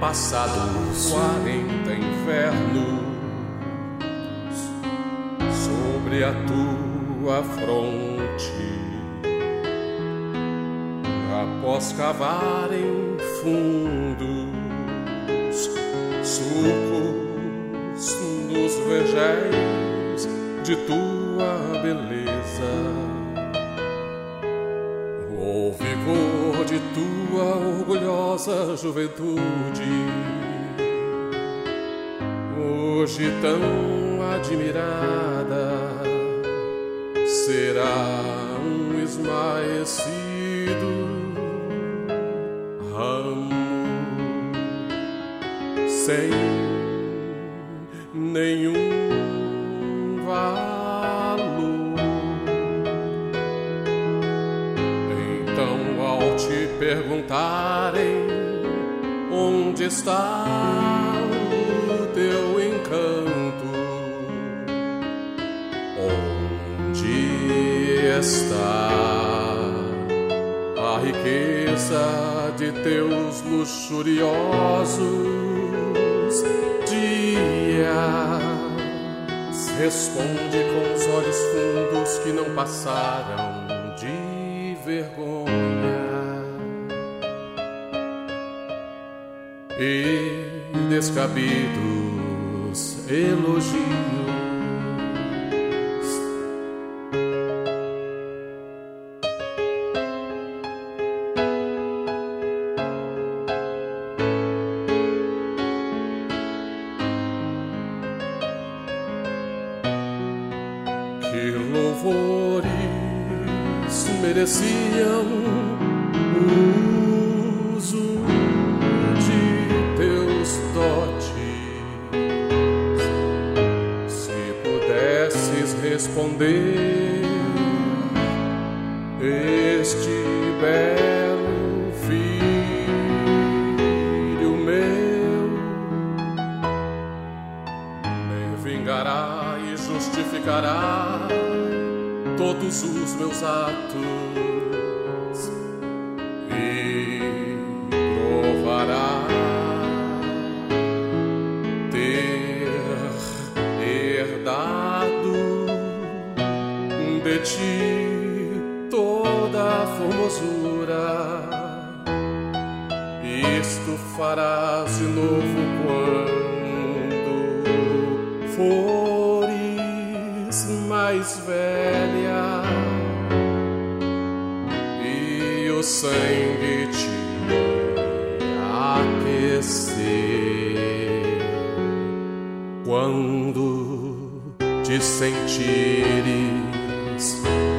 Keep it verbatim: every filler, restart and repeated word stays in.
passados quarenta invernos sobre a tua fronte, após cavarem fundos sulcos nos vergéis de tua beleza, o vigor de tua orgulhosa juventude, hoje tão admirada, será um esmaecido ramo sem nenhum valor. Então, ao te perguntarem onde está o teu encanto, onde está a riqueza de teus luxuriosos dias, responde com os olhos fundos que não passaram de vergonha e descabidos elogios. Que louvores mereciam o uso de teus dotes, se pudesses responder este belo filho meu, me vingará e justificará todos os meus atos e provará ter herdado de ti toda a formosura. Isto farás de novo quando fores mais velha e o sangue te aquecer, quando te sentires